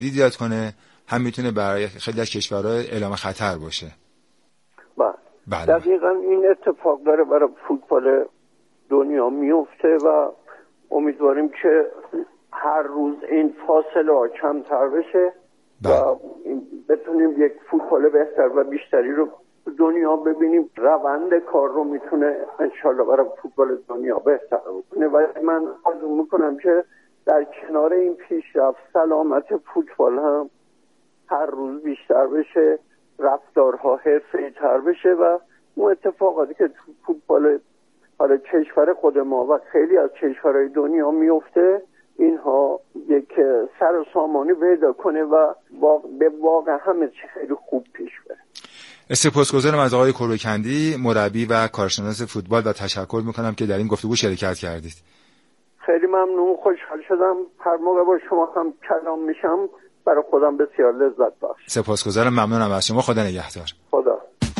ایجاد کنه، هم میتونه برای خیلی از کشورها اعلام خطر باشه. بله. دقیقاً این اتفاق داره برای فوتبال دنیا میفته و امیدواریم که هر روز این فاصله ها کمتر بشه و بتونیم یک فوتبال بهتر و بیشتری رو دنیا ببینیم. روند کار رو میتونه انشالله برای فوتبال دنیا بهتر بکنه و من آرزو میکنم که در کنار این پیشرفت سلامت فوتبال هم هر روز بیشتر بشه، رفتارها حرفه‌ای‌تر بشه و اون اتفاقاتی که تو فوتبال حالا کشور خود ما و خیلی از کشورهای دنیا میفته اینها یک سر و سامانی پیدا کنه و به واقع همه چی خیلی خوب پیش بره. سپاسگزارم از آقای کوربکندی، مربی و کارشناس فوتبال، و تشکر میکنم که در این گفتگو شرکت کردید. خیلی ممنون، خوشحال شدم. هر موقع با شما هم کلام میشم برای خودم بسیار لذت بخش. سپاسگزارم، ممنونم از شما. خدا نگهدار. خدا.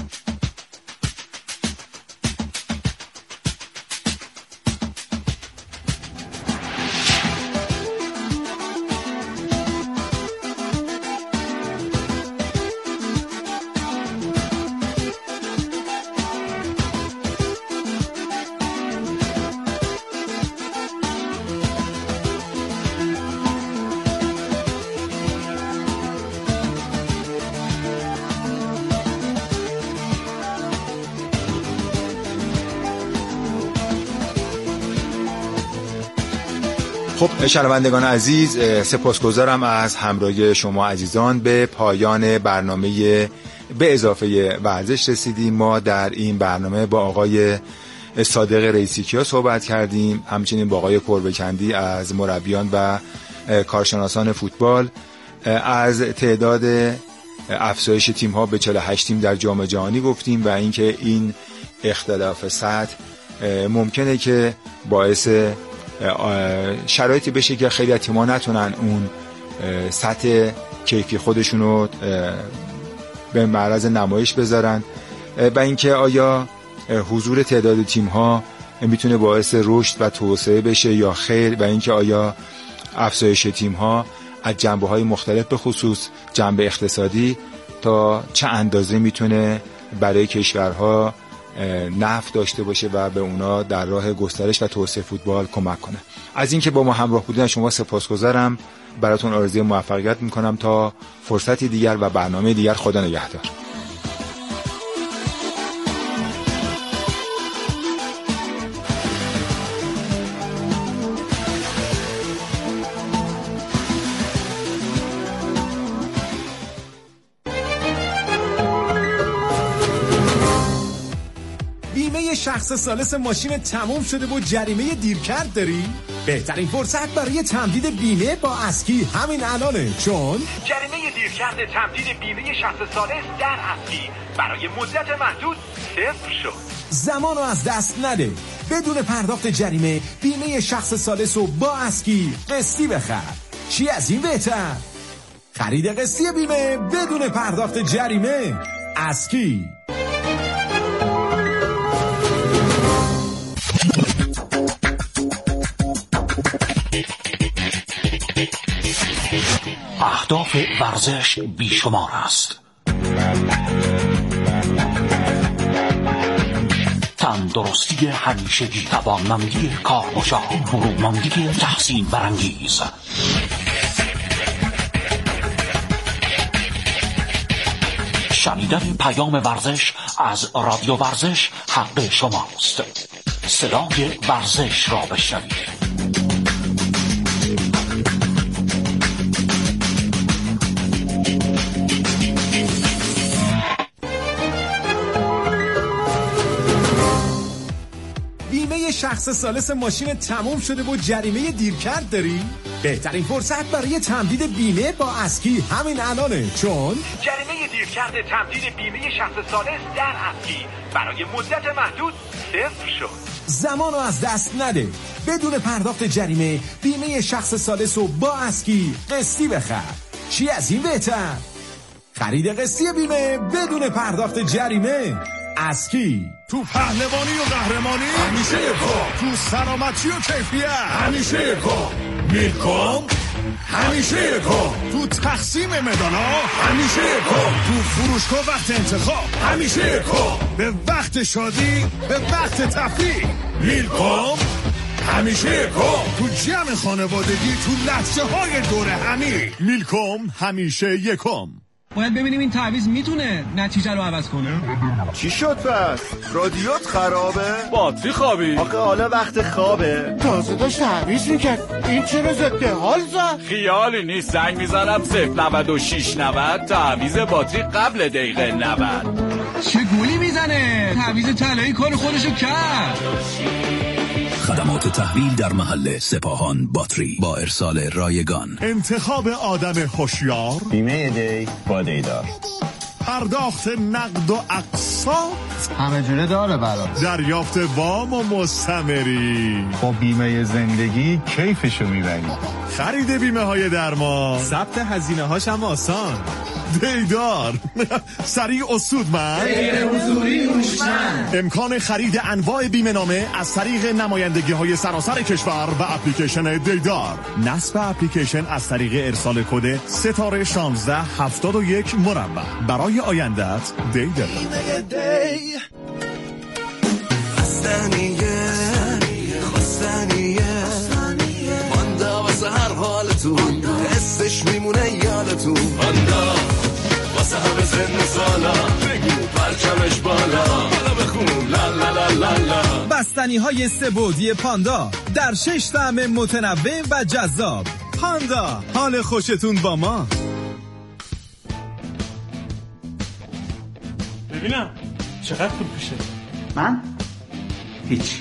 خب شنوندگان عزیز، سپاسگزارم از همراهی شما عزیزان. به پایان برنامه به اضافه ورزش رسیدیم. ما در این برنامه با آقای صادق رئیسی‌کیا صحبت کردیم، همچنین با آقای کوربکندی از مربیان و کارشناسان فوتبال. از تعداد افزایش تیم‌ها به 48 تیم در جام جهانی گفتیم و اینکه این اختلاف سطح ممکنه که باعث شرایطی بشه که خیلی از تیم‌ها نتونن اون سطح کیفی خودشون رو به معرض نمایش بذارن و اینکه آیا حضور تعداد تیم‌ها میتونه باعث رشد و توسعه بشه یا خیر، و اینکه آیا افزایش تیم‌ها از جنبه‌های مختلف به خصوص جنبه اقتصادی تا چه اندازه میتونه برای کشورها نفع داشته باشه و به اونا در راه گسترش و توسعه فوتبال کمک کنه. از اینکه با ما همراه بودین شما سپاسگزارم. براتون آرزوی موفقیت میکنم تا فرصتی دیگر و برنامه دیگر. خدا نگهدار. شخص ثالث ماشین تموم شده و جریمه دیرکرد داری؟ بهترین فرصت برای تمدید بیمه با اسکی همین الانه، چون جریمه دیرکرد تمدید بیمه شخص ثالث در اسکی برای مدت محدود صفر شد. زمانو از دست نده. بدون پرداخت جریمه بیمه شخص ثالث رو با اسکی قسطی بخر. چی از این بهتر؟ خرید قسطی بیمه بدون پرداخت جریمه. اسکی. اهداف ورزش بیشمار است. تندرستی همیشگی، توانمندی کارگزار، فروماندی تحسین برانگیز. شنیدن پیام ورزش از رادیو ورزش حق شماست. صدای ورزش را بشنوید. شخص ثالث ماشین تموم شده و جریمه دیرکرد داری؟ بهترین فرصت برای تمدید بیمه با اسکی همین الانه، چون جریمه دیرکرد تمدید بیمه شخص ثالث در اسکی برای مدت محدود صفر شد. زمانو از دست نده. بدون پرداخت جریمه بیمه شخص ثالث رو با اسکی قسطی بخر. چی از این بهتر؟ خرید قسطی بیمه بدون پرداخت جریمه. اسکی. تو پهلوانی و قهرمانی همیشه یکو، تو سلامتی و کیفیت همیشه یکو. میلکوم همیشه یکم. تو تقسیم مدالا همیشه یکم. تو فروشگاه وقت انتخاب همیشه یکم. به وقت شادی، به وقت تفریح میلکوم همیشه یکم. تو جمع خانوادگی، تو لحظه های دور همی میلکوم همیشه یکم. باید ببینیم این تعویض میتونه نتیجه رو عوض کنه. چی شد پس؟ رادیوت خرابه؟ باتری خوابی؟ آخه حالا وقت خوابه. تازه داشت تعویض میکرد. این چرا ضد حال زد؟ خیالی نیست، زنگ میزنم 09690 تعویض باتری قبل دقیقه 90. چه گولی میزنه؟ تعویض طلایی کار خودشو کرد. خدمات تحویل در محل سپاهان باتری با ارسال رایگان. انتخاب آدم هوشیار، بیمه دی با دیدار، پرداخت نقد و اقساط همه جوره داره برات. دریافت وام و مستمری. با بیمه زندگی کیفشو میبری. خرید بیمه های درمان، ثبت هزینه هاش هم آسان. دیدار سریع و سودمند، غیر حضوری هوشمند. امکان خرید انواع بیمه نامه از طریق نمایندگی های سراسر کشور و اپلیکیشن دیدار. نصب اپلیکیشن از طریق ارسال کد ستاره 1671 مربع. برای آیندت دیدار. خستنیه مانده واسه هر حالتون، حسش میمونه یادتون. مانده واسه همه سن سالا، بگو پرچمش بالا، بالا بخون لا لا لا لا لا. بستنی های سه‌بعدی پاندا در 6 طعم متنوع و جذاب. پاندا، حال خوشتون با ما. ببینم چقدر پول پیشه؟ من؟ هیچ.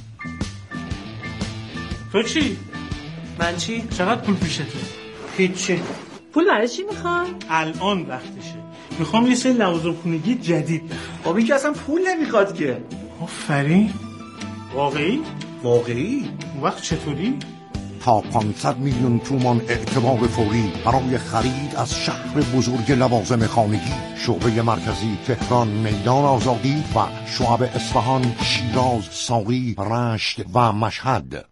تو چی؟ من چی؟ چقدر پول پیشه تو؟ هیچی. پول برای چی میخوای؟ الان وقتشه. میخوام یه سری لوازم خونگی جدید بخرم. خب این که اصلا پول نمیخواد که. آفرین. واقعی؟ واقعی؟ اون وقت چطوری؟ تا 500 میلیون تومان اعتبار فوری برای خرید از شهر بزرگ لوازم خانگی. شعبه مرکزی تهران، میدان آزادی و شعب اصفهان، شیراز، ساغی، رشت و مشهد.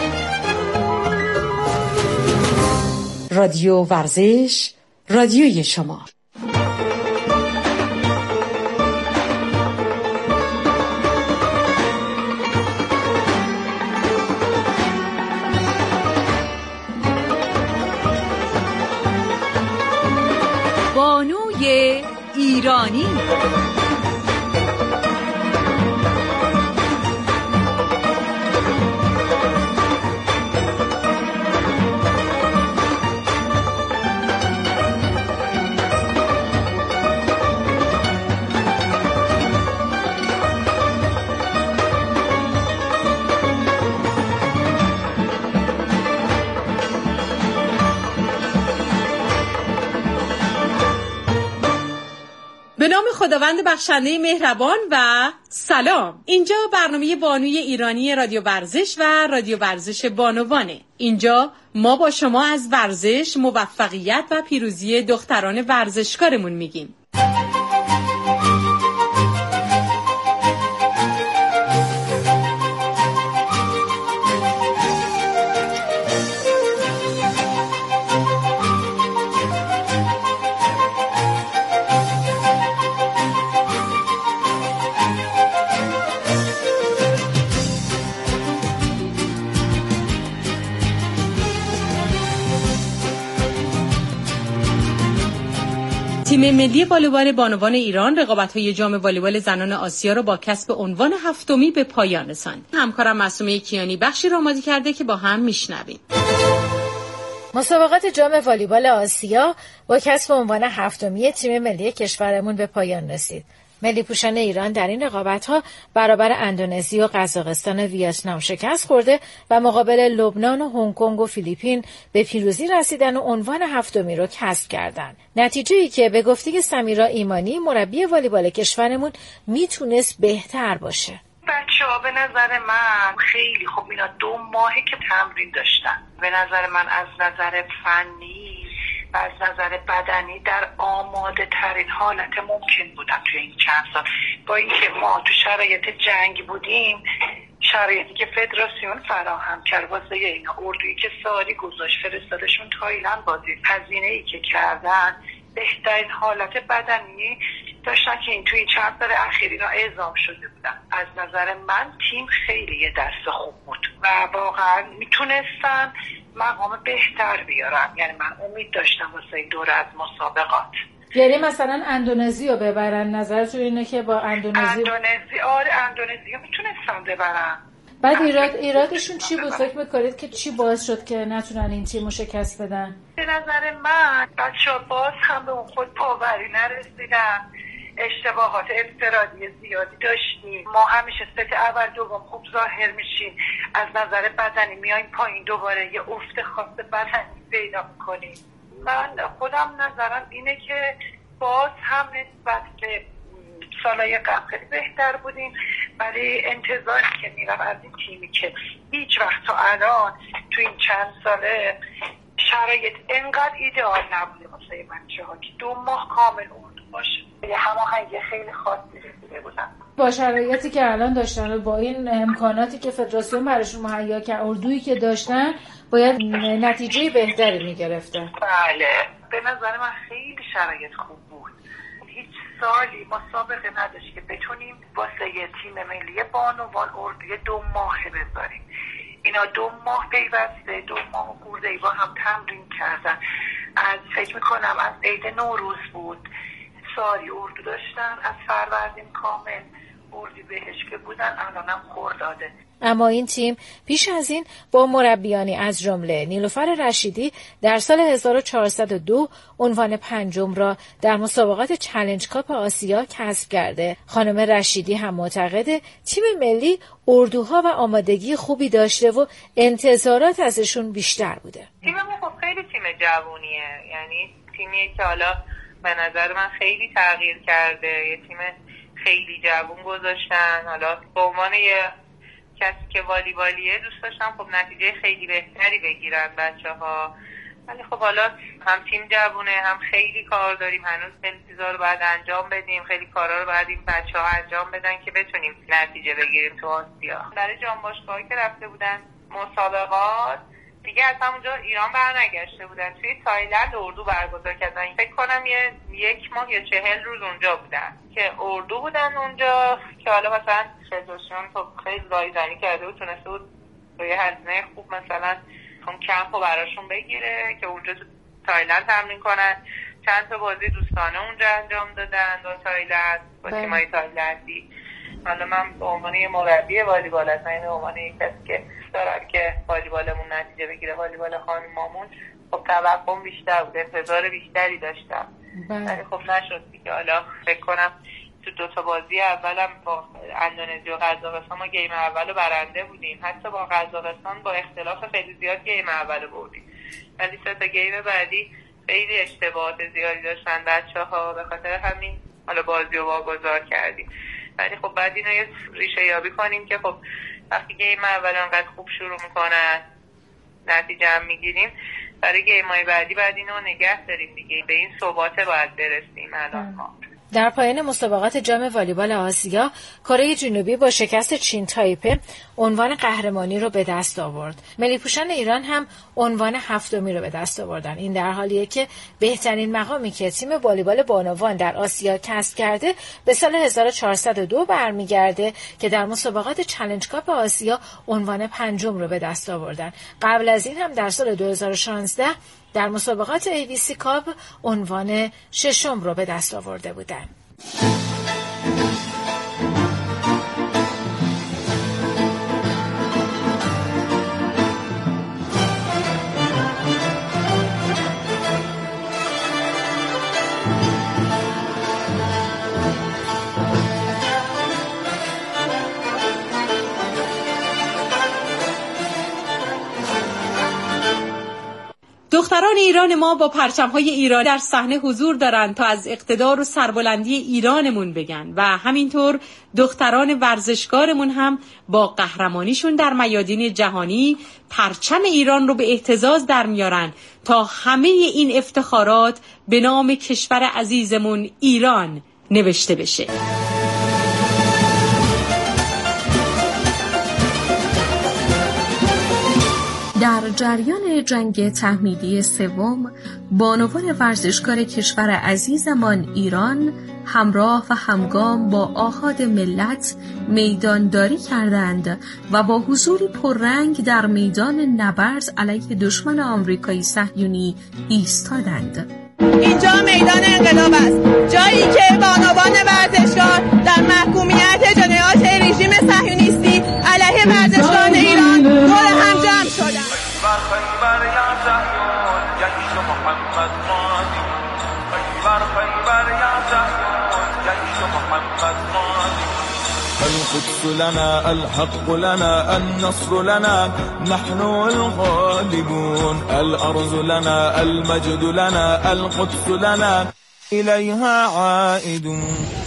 رادیو ورزش، رادیوی شما. بانوی ایرانی. به نام خداوند بخشنده مهربان و سلام. اینجا برنامه بانوی ایرانی رادیو ورزش و رادیو ورزش بانوانه. اینجا ما با شما از ورزش، موفقیت و پیروزی دختران ورزشکارمون میگیم. تیم ملی والیبال بانوان ایران رقابت‌های جام والیبال زنان آسیا را با کسب عنوان هفتمی به پایان رساند. همکارم معصومه کیانی بخشی را آماده کرده که با هم میشنویم. مسابقات جام والیبال آسیا با کسب عنوان هفتمی تیم ملی کشورمون به پایان رسید. ملی پوشان ایران در این رقابت‌ها برابر اندونزی و قزاقستان و ویتنام شکست خورده و مقابل لبنان و هنگ کنگ و فیلیپین به پیروزی رسیدن و عنوان هفتمی رو کسب کردند. نتیجه‌ای که به گفته سمیرا ایمانی مربی والیبال کشورمون میتونست بهتر باشه. بچه‌ها به نظر من خیلی خوب، اینا 2 ماهه که تمرین داشتن. به نظر من از نظر فنی و از نظر بدنی در آماده ترین حالت ممکن بودن توی این چند سال. با اینکه ما تو شرایط جنگ بودیم، شرایطی که فدراسیون فراهم کرد واسه اینا، اردویی که ساری گذاشت فرستادشون تایلند بازی، هزینه‌ای که کردن، بهترین حالت بدنی داشتن که این توی چند سال اخیر اینا اعزام شده بودن. از نظر من تیم خیلی یه دست خوب بود و واقعا میتونستن مقام بهتر بیارن. یعنی من امید داشتم واسه این دوره از مسابقات. یعنی مثلا اندونزی رو ببرن؟ نظرتون اینه که با اندونزی رو میتونستن ببرن. بعد ایرادشون چی بود؟ فکر میکنید که چی باعث شد که نتونن این تیم رو شکست بدن؟ به نظر من بچه‌ها باز هم به اون خود پاوری نرسیدن، اشتباهات افتراضی زیادی داشتیم. ما همیشه ست اول دوم خوب ظاهر میشیم، از نظر بدنی میایم پایین، دوباره یه افت خاص بدنی پیدا میکنیم. من خودم نظرم اینه که باز هم نسبت به سالهای قبل خیلی بهتر بودیم، برای انتظاری که میرم از این تیمی که هیچ وقت تا الان تو این چند ساله شرایط انقدر ایدئال نبوده واسه بچه‌ها که 2 ماه کامل اردو باشه. یه هماهنگی خیلی خاصی رسیده بودن. با شرایطی که الان داشتن و با این امکاناتی که فدراسیون براشون مهیا کرد، اردویی که داشتن، باید نتیجه بهتری میگرفتن. بله، به نظر من خیلی شرایط خوب بود. هیچ سالی ما سابقه نداشت که بتونیم واسه یه تیم ملی بانوان اردوی 2 ماهه بذاریم. اینا 2 ماه پیوسته، 2 ماه خورده‌ای با هم تمرین کردن. از فکر میکنم از عید نوروز بود ساری اردو داشتن، از فروردین کامل اردیبهشت که بودن، الانم خرداده. اما این تیم پیش از این با مربیانی از جمله نیلوفر رشیدی در سال 1402 عنوان 5 را در مسابقات چالش کاپ آسیا کسب کرده. خانم رشیدی هم معتقده تیم ملی اردوها و آمادگی خوبی داشته و انتظارات ازشون بیشتر بوده. تیممون خب خیلی تیم جوونیه، یعنی تیمیه که حالا به نظر من خیلی تغییر کرده، یه تیم خیلی جوون گذاشتن. حالا به عنوان یه کسی که والیبالیه دوست داشتم خب نتیجه خیلی بهتری بگیرن بچه‌ها، ولی خب حالا هم تیم جوونه، هم خیلی کار داریم، هنوز خیلی چیزا رو باید انجام بدیم، خیلی کارا رو باید این بچه‌ها انجام بدن که بتونیم نتیجه بگیریم تو آسیا. برای جانباشگاهی که رفته بودن مسابقات دیگه از همونجا ایران برنگشته بودن، توی تایلند اردو برگزار کردن. فکر کنم 1 ماه یا 40 روز اونجا بودن که اردو بودن اونجا، که حالا مثلا فدراسیون خب خیلی رایزنی کرده بود، تونسته بود با یه هزینه خوب مثلا اون کمپ رو براشون بگیره که اونجا تو تایلند تمرین کنن. چند تا بازی دوستانه اونجا انجام دادن با تایلند، با تیمای تایلندی. حالا من به عنوان یه مربی والیبال هستم، به عنوان یک کسی که دارم که والیبالمون نتیجه بگیره، والیبال خانمامون، خب توقعم بیشتر بود، انتظار بیشتری داشتم، ولی خب نشد دیگه. حالا فکر کنم تو 2 تا بازی اولم با اندونزی و قزاقستان ما گیم اولو برنده بودیم، حتی با قزاقستان با اختلاف خیلی زیاد گیم اولو بردیم، ولی 3 تا گیم بعدی خیلی اشتباهات زیادی داشتن بچه‌ها، به خاطر همین حالا بازی رو واگذار کردیم. ولی خب بعد اینا یه ریشه یابی کنیم که خب وقتی گیم اول انقدر خوب شروع میکنن نتیجه هم میگیریم، برای گیم‌های بعدی بعد اینو نگه داریم دیگه، به این ثباته باید برسیم الان ما. در پایان مسابقات جام والیبال آسیا، کره جنوبی با شکست چین تایپه عنوان قهرمانی رو به دست آورد. ملی‌پوشان ایران هم عنوان 7می رو به دست آوردن. این در حالیه که بهترین مقامی که تیم والیبال بانوان در آسیا کسب کرده به سال 1402 برمیگرده که در مسابقات چالش کاپ آسیا عنوان 5 رو به دست آوردن. قبل از این هم در سال 2016 در مسابقات ABC کاپ عنوان 6 رو به دست آورده بودند. دختران ایران ما با پرچم‌های ایرانی در صحنه حضور دارند تا از اقتدار و سربلندی ایرانمون بگن و همینطور دختران ورزشکارمون هم با قهرمانیشون در میادین جهانی پرچم ایران رو به اهتزاز در میارن تا همه این افتخارات به نام کشور عزیزمون ایران نوشته بشه. جریان جنگ تحمیلی سوم بانوان ورزشکار کشور عزیزمان ایران همراه و همگام با آحاد ملت میدانداری کردند و با حضوری پررنگ در میدان نبرد علیه دشمن آمریکایی صهیونی ایستادند. اینجا میدان انقلاب است، جایی که بانوان ورزشکار در محکومیت جنایات رژیم صهیونیستی علیه ورزشکاران ایران دور هم جمع شدند. القدس لنا الحق لنا النصر لنا نحن الغالبون الأرض لنا المجد لنا القدس لنا إليها عائدون.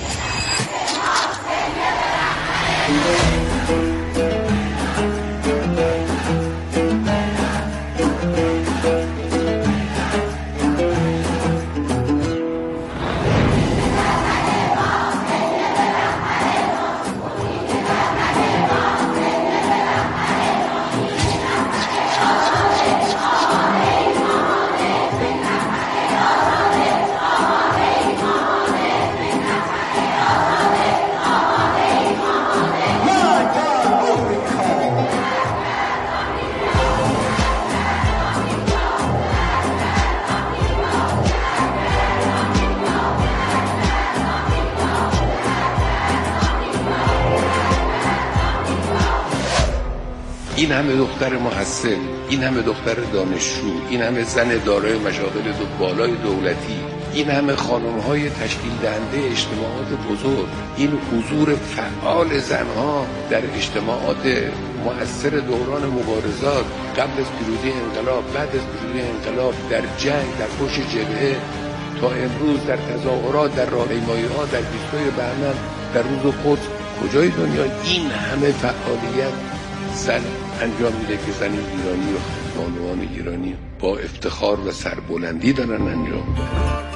این همه دختر محصل، این همه دختر دانشجو، این همه زن دارای مشاغل بالای دولتی، این همه خانم‌های تشکیل دهنده اجتماعات بزرگ، این حضور فعال زنها در اجتماعات مؤثر دوران مبارزات قبل از پیروزی انقلاب، بعد از پیروزی انقلاب، در جنگ، در پشت جبهه تا امروز، در تظاهرات، در راهپیمایی‌ها، در 22 بهمن، در روز قدس، کجای دنیا این همه فعالیت زن انجام میده که زن ایرانی و بانوان ایرانی با افتخار و سربلندی دارن انجام میدن.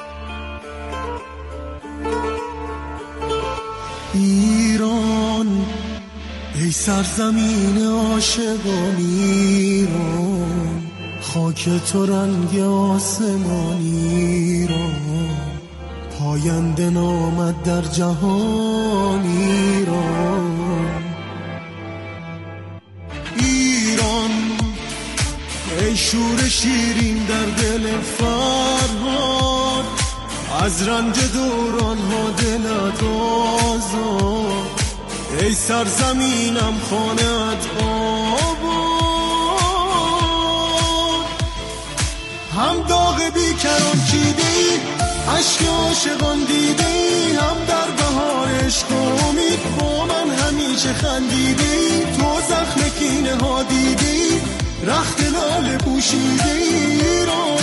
ایران ای سرزمین عاشقان ایران، خاک تو رنگ آسمان ایران، پاینده نامد در جهان ایران. ای شور شیرین در دل فرهاد، از رنج دوران ها دلت آزاد، ای سرزمینم خانه‌ات آباد. هم داغ بیکران چیده ای، عشق عاشقان دیده ای، هم در بهار عشق امید با من همیشه خندیده ای. تو زخم کینه ها دیده ای، رخت لاله پوشیده ایران،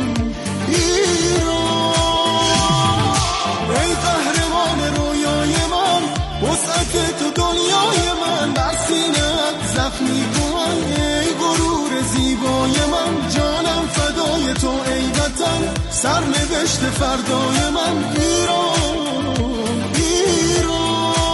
ایران. ای قهرمان رویای من، وسعت تو دنیای من، بر سینه‌ات زخمی کن ای غرور زیبای من. جانم فدای تو ای وطن، سرنوشت فردای من ایران، ایران.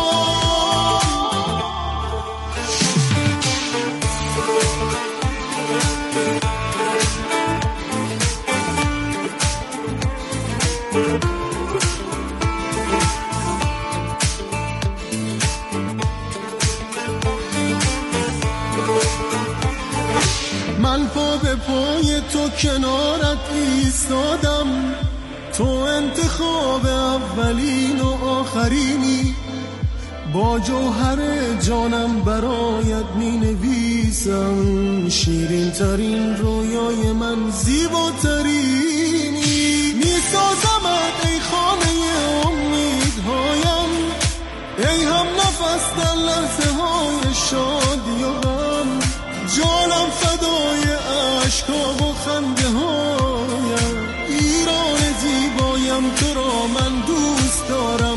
من پا به پای تو کنارت ایستادم، تو انتخاب اولین و آخرینی، با جوهر جانم برایت می نویسم، شیرین ترین رویای من زیباترینی. می سازمت ای خانه امیدهایم، ای هم نفس در لحظه های شادی و غم، جانم فدای عشقا و خنده هایم. ایران زیبایم تو را من دوست دارم.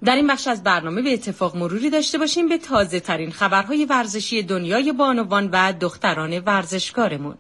در این بخش از برنامه به اتفاق مروری داشته باشیم به تازه ترین خبرهای ورزشی دنیای بانوان و دختران ورزشکارمون.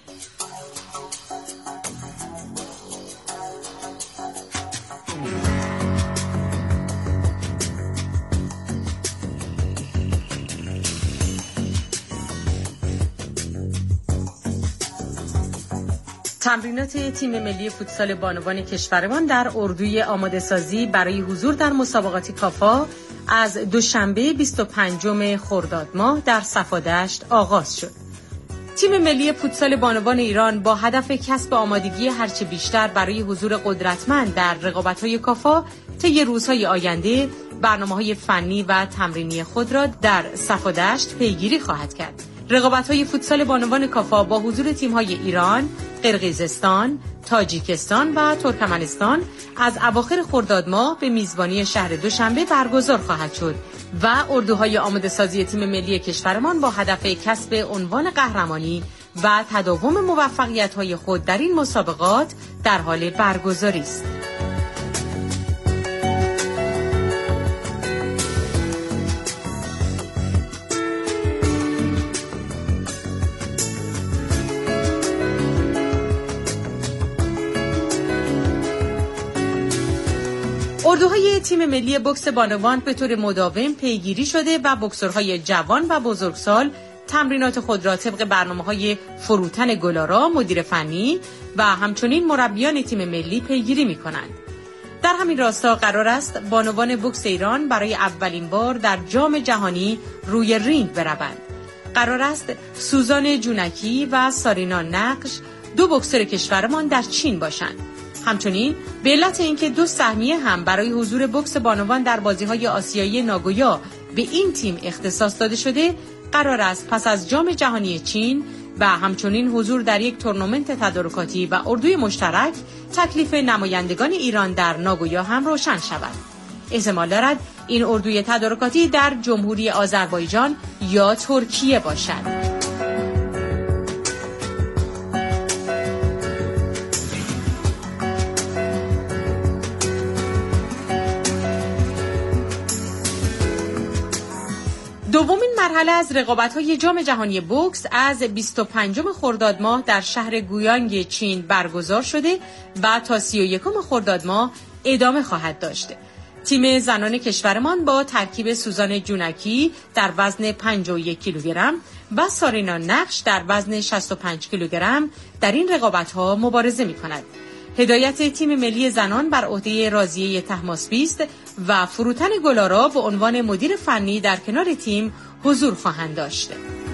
تمرینات تیم ملی فوتسال بانوان کشورمان در اردوی آماده سازی برای حضور در مسابقات کافا از دوشنبه 25 خرداد ماه در صفادشت آغاز شد. تیم ملی فوتسال بانوان ایران با هدف کسب آمادگی هرچه بیشتر برای حضور قدرتمند در رقابت‌های کافا طی روزهای آینده برنامه‌های فنی و تمرینی خود را در صفادشت پیگیری خواهد کرد. رقابت‌های فوتسال بانوان کافا با حضور تیم‌های ایران، قرقیزستان، تاجیکستان و ترکمنستان از اواخر خرداد ماه به میزبانی شهر دوشنبه برگزار خواهد شد و اردوهای آماده سازی تیم ملی کشورمان با هدف کسب عنوان قهرمانی و تداوم موفقیت‌های خود در این مسابقات در حال برگزاری است. اردوهای تیم ملی بوکس بانوان به طور مداوم پیگیری شده و بوکسورهای جوان و بزرگسال تمرینات خود را طبق برنامه‌های فروتن گلارا مدیر فنی و همچنین مربیان تیم ملی پیگیری می‌کنند. در همین راستا قرار است بانوان بوکس ایران برای اولین بار در جام جهانی روی رینگ بروند. قرار است سوزان جونکی و سارینا نقش دو بوکسور کشورمان در چین باشند. همچنین به علت اینکه 2 سهمیه هم برای حضور بوکس بانوان در بازی‌های آسیایی ناگویا به این تیم اختصاص داده شده، قرار است پس از جام جهانی چین و همچنین حضور در یک تورنمنت تدارکاتی و اردوی مشترک تکلیف نمایندگان ایران در ناگویا هم روشن شود. احتمال دارد این اردوی تدارکاتی در جمهوری آذربایجان یا ترکیه باشد. دومین مرحله از رقابت‌های جام جهانی بوکس از 25 خرداد ماه در شهر گویانگ چین برگزار شده و تا 31 خرداد ماه ادامه خواهد داشت. تیم زنان کشورمان با ترکیب سوزان جونکی در وزن 51 کیلوگرم و سارینا نقش در وزن 65 کیلوگرم در این رقابت‌ها مبارزه می‌کند. هدایت تیم ملی زنان بر عهده راضیه طهماسبی است و فروتن گلارا به عنوان مدیر فنی در کنار تیم حضور خواهند داشت.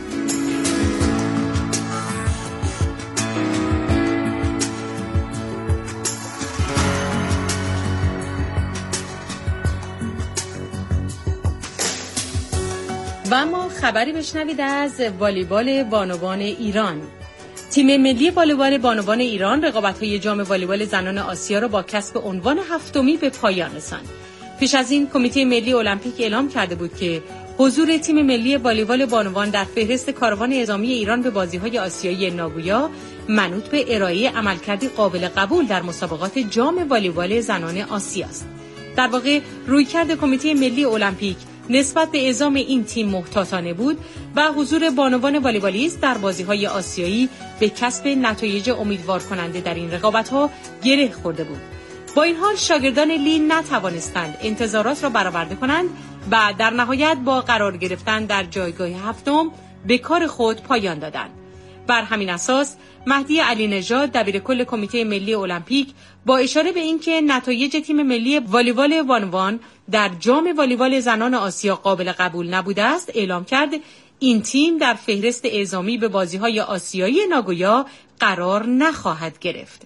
و اما خبری بشنوید از والیبال بانوان ایران. تیم ملی والیبال بانوان ایران رقابت‌های جام والیبال زنان آسیا را با کسب عنوان 7می به پایان رساند. پیش از این کمیته ملی المپیک اعلام کرده بود که حضور تیم ملی والیبال بانوان در فهرست کاروان اعزامی ایران به بازی‌های آسیایی ناگویا منوط به ارائه عملکردی قابل قبول در مسابقات جام والیبال زنان آسیا است. در واقع رویکرد کمیته ملی المپیک نسبت به اعزام این تیم محتاطانه بود و حضور بانوان والیبالیست در بازی‌های آسیایی به کسب نتایج امیدوار کننده در این رقابت‌ها گره خورده بود. با این حال شاگردان لی نتوانستند انتظارات را برآورده کنند و در نهایت با قرار گرفتن در جایگاه 7م به کار خود پایان دادند. بر همین اساس مهدی علی نژاد دبیرکل کمیته ملی المپیک با اشاره به اینکه نتایج تیم ملی والیبال بانوان در جام والیبال زنان آسیا قابل قبول نبوده است اعلام کرد این تیم در فهرست اعزامی به بازی‌های آسیایی ناگویا قرار نخواهد گرفت.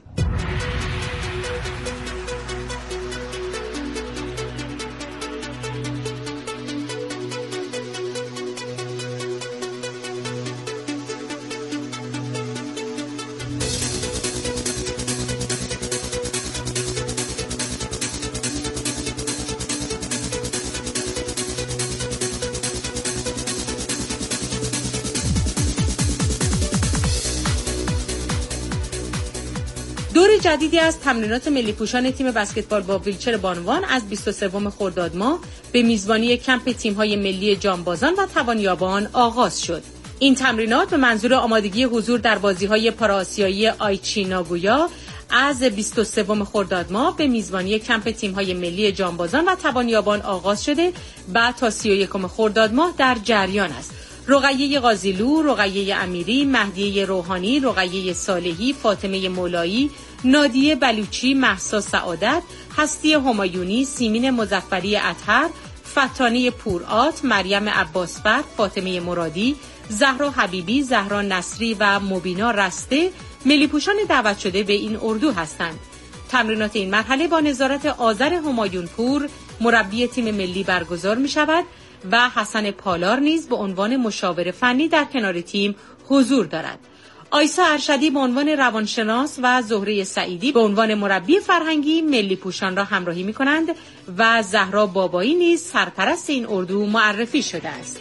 دور جدیدی از تمرینات ملی پوشان تیم بسکتبال با ویلچر بانوان از 23 خرداد ماه به میزبانی کمپ تیم‌های ملی جانبازان و توانیابان آغاز شد. این تمرینات به منظور آمادگی حضور در بازی‌های پارآسیایی آیچی ناگویا از 23 خرداد ماه به میزبانی کمپ تیم‌های ملی جانبازان و توانیابان آغاز شده و تا 31 خرداد ماه در جریان است. رقیه قاضیلو، رقیه امیری، مهدیه روحانی، رقیه صالحی، فاطمه مولایی، نادیه بلوچی، مهسا سعادت، هستی همایونی، سیمین مظفری اطهر، فتانی پورآت، مریم عباسفر، فاطمه مرادی، زهرا حبیبی، زهرا نصری و مبینا رسته ملی پوشان دعوت شده به این اردو هستند. تمرینات این مرحله با نظارت آذر همایون پور مربی تیم ملی برگزار می شود و حسن پالار نیز به عنوان مشاور فنی در کنار تیم حضور دارد. آیسا ارشدی به عنوان روانشناس و زهره سعیدی به عنوان مربی فرهنگی ملی پوشان را همراهی می کنند و زهرا بابایی نیز سرپرست این اردو معرفی شده است.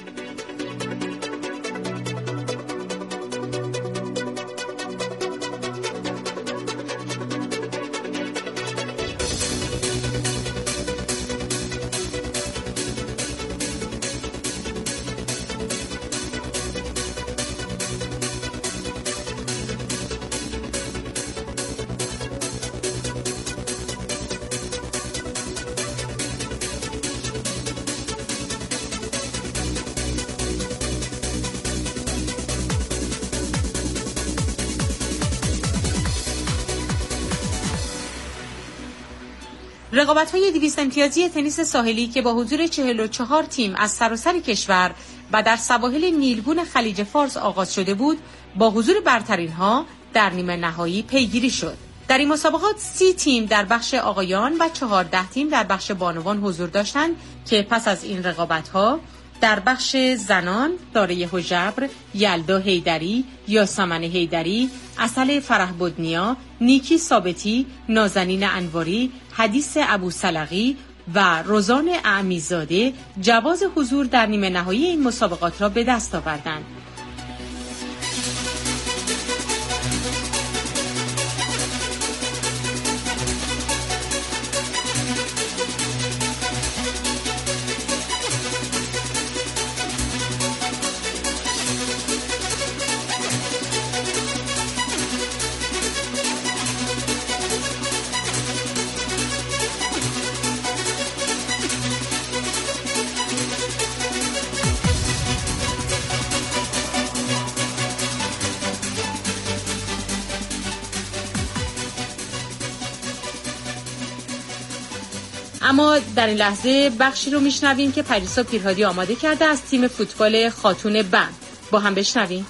رقابت‌های 200 امتیازی تنیس ساحلی که با حضور 44 تیم از سراسر کشور و در سواحل نیلگون خلیج فارس آغاز شده بود، با حضور برترین‌ها در نیمه نهایی پیگیری شد. در این مسابقات 30 تیم در بخش آقایان و 14 تیم در بخش بانوان حضور داشتند که پس از این رقابت‌ها در بخش زنان داره حجبر، یلدا حیدری، یاسمن حیدری، عسل فرحبدنیا، نیکی ثابتی، نازنین انواری، حدیث ابوسلقی و روزان اعمیزاده جواز حضور در نیمه نهایی این مسابقات را به دست آوردند. اما در این لحظه بخشی رو میشنویم که پریسا پیرهادی آماده کرده از تیم فوتبال خاتون بم. با هم بشنویم.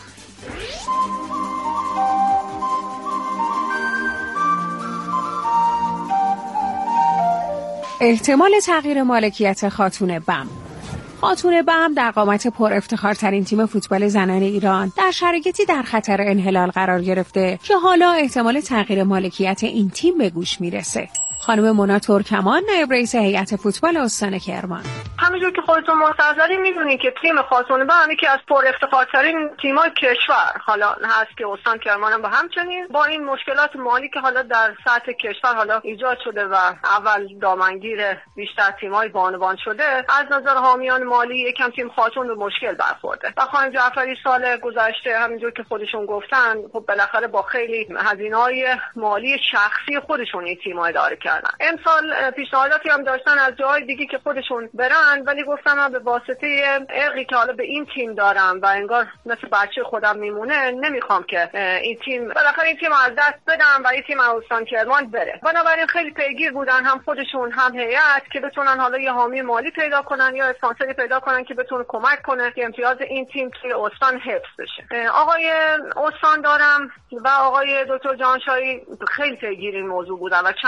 احتمال تغییر مالکیت خاتون بم. خاتون بم در قامت پر افتخارترین تیم فوتبال زنان ایران در شرایطی در خطر انحلال قرار گرفته که حالا احتمال تغییر مالکیت این تیم به گوش میرسه. خانم مونا ترکمان، نایب رئیس هیئت فوتبال استان کرمان: همونجور که خودتون مستحضرین میدونید که تیم خاتون بم یکی از پر افتخارترین تیم‌های کشور حالا هست که استان کرمان هم با همچنین با این مشکلات مالی که حالا در سطح کشور حالا ایجاد شده و اول دامنگیر بیشتر تیم‌های بانوان شده، از نظر حامیان مالی یکم تیم خاتون به مشکل برخورده. و خانم جعفری سال گذشته همونجور که خودشون گفتن خب بالاخره با خیلی هزینه‌های مالی شخصی خودشون این تیم‌ها اداره کردن. امسال پیشنهاداتی هم داشتن از جای دیگه که خودشون برن، ولی گفتم من به واسطه ارقی که حالا به این تیم دارم و انگار مثل بچه خودم میمونه نمیخوام که این تیم بالاخره این تیم از دست بدم و این تیم از استان کرمان بره. بنابراین خیلی پیگیر بودن هم خودشون هم هیئت که بتونن حالا یه حامی مالی پیدا کنن یا اسپانسری پیدا کنن که بتونه کمک کنه که امتیاز این تیم توی استان حفظ بشه. آقای استان دارم و آقای دکتر جهانشاهی خیلی پیگیر این موضوع بودن و چند جلسه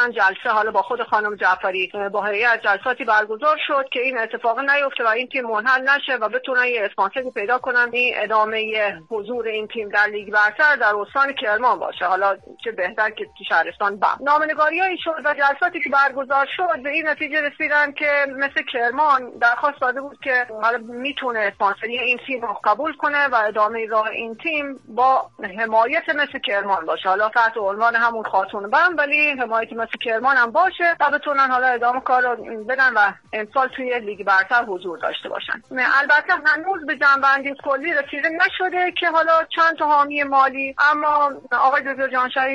باشه. حالا با خود خانم جعفری با هیئت جلساتی برگزار شد که این اتفاق نیفته و این تیم منحل نشه و بتونن یه اسپانسری پیدا کنن این ادامه حضور این تیم در لیگ برتر در استان کرمان باشه. حالا چه بهتر که شهرستان بم. نامنگاریایی شد و جلساتی که برگزار شد به این نتیجه رسیدن که مثل کرمان درخواست داده بود که حالا میتونه اسپانسری این تیم رو قبول کنه و ادامه راه این تیم با حمایت مثل کرمان باشه. حالا تحت عنوان همون خاتون بم ولی حمایت مثل کرمان هم باشه و بتونن حالا ادامه کار رو بدن و امسال توی لیگ برتر حضور داشته باشن. البته هنوز به جنبندی کلی رسیده نشده که حالا چند تا حامی مالی، اما آقای دکتر جانشاهی